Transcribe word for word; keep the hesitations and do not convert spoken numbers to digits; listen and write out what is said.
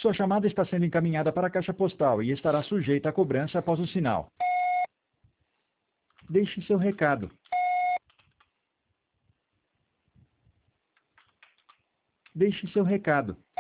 Sua chamada está sendo encaminhada para a caixa postal e estará sujeita à cobrança após o sinal. Deixe seu recado. Deixe seu recado.